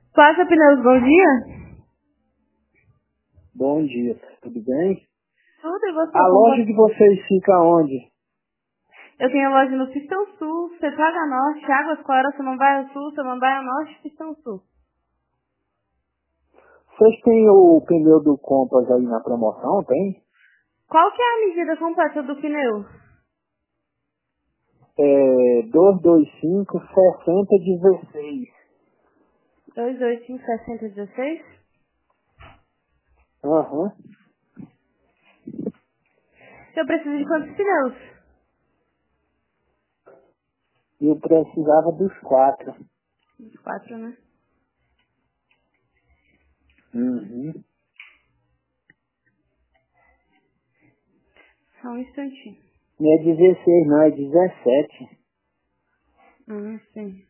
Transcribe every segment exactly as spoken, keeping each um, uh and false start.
Passa Pneus, bom dia. Bom dia, tudo bem? Tudo, e você? A Como loja vai? de vocês fica onde? Eu tenho a loja no Pistão Sul, Cetraga Norte, Águas Claras, Samambaia Sul, Samambaia Norte, Pistão Sul. Vocês têm o pneu do Compass aí na promoção, tem? Qual que é a medida completa do pneu? É duzentos e vinte e cinco, sessenta, dezesseis. dois dois cinco sessenta dezesseis? Aham. Eu preciso de quantos pneus? Eu precisava dos quatro. Uns quatro, né? Uhum. Só um instantinho. Não é dezesseis, não, é dezessete. Ah, sim.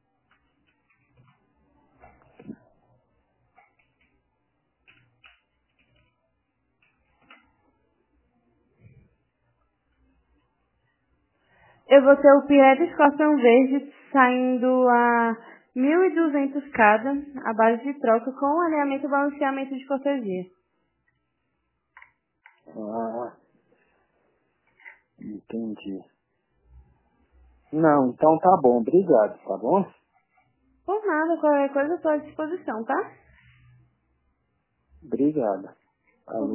Eu vou ter o Pierre Scorpion Verde saindo a mil e duzentos cada, a base de troca, com alinhamento e balanceamento de cortesia. Ah, entendi. Não, então tá bom, obrigado, tá bom? Por nada, qualquer coisa eu estou à disposição, tá? Obrigado. Alô.